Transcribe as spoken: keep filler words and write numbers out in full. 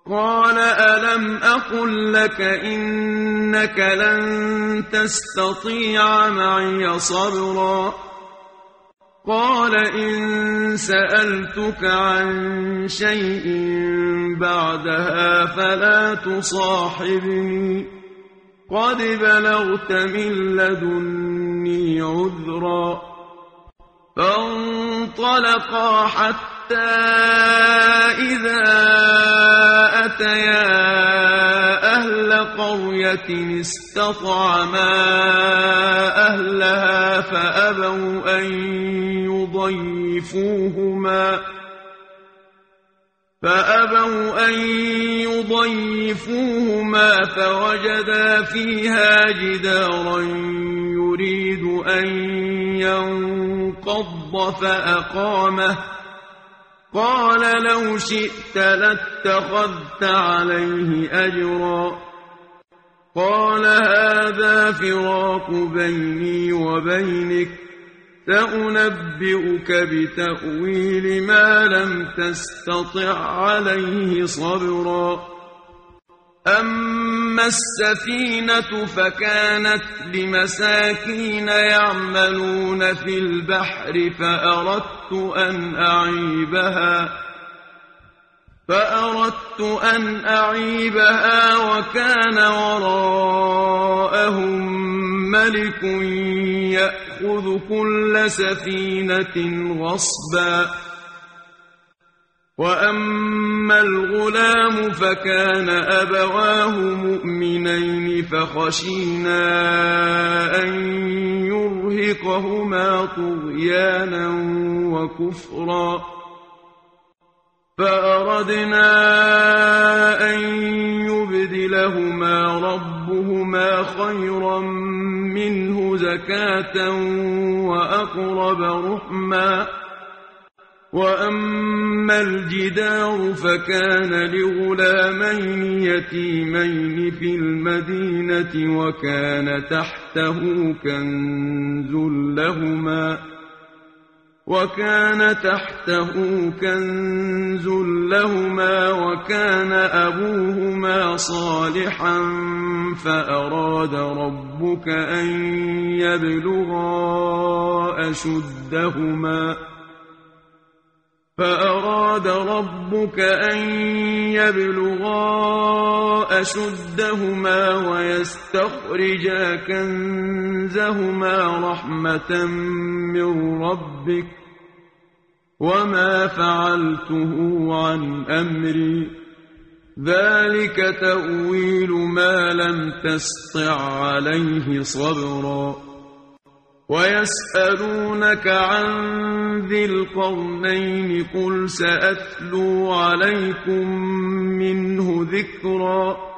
قال ألم أقل لك إنك لن تستطيع معي صبرا قال إن سألتك عن شيء بعدها فلا تصاحبني قد بلغت من لدني عذرا فانطلقا حتى إذا أتيا أهل قرية استطعما أهلها فأبوا أن يضيفوهما فأبوا أن يضيفوهما فوجدا فيها جدارا يريد أن ينقض فأقامه قال لو شئت لاتخذت عليه أجرا قال هذا فراق بيني وبينك سأنبئك بتأويل ما لم تستطع عليه صبرا أما السفينة فكانت لمساكين يعملون في البحر فأردت أن أعيبها فأردت أن أعيبها وكان وراءهم ملك يأخذ كل سفينة غصبا وأما الغلام فكان أبواه مؤمنين فخشينا أن يرهقهما طغيانا وكفرا فأردنا أن يبدلهما ربهما خيرا منه زكاة وأقرب رحما وأما الجدار فكان لغلامين يتيمين في المدينة وكان تحته كنز لهما وكان تحته كنز لهما وكان أبوهما صالحا فأراد ربك أن يبلغا أشدهما فأراد ربك أن يبلغا أشدهما ويستخرجا كنزهما رحمة من ربك وما فعلته عن أمري ذلك تأويل ما لم تسطع عليه صبرا ويسألونك عن ذي القرنين قل سأتلو عليكم منه ذكرا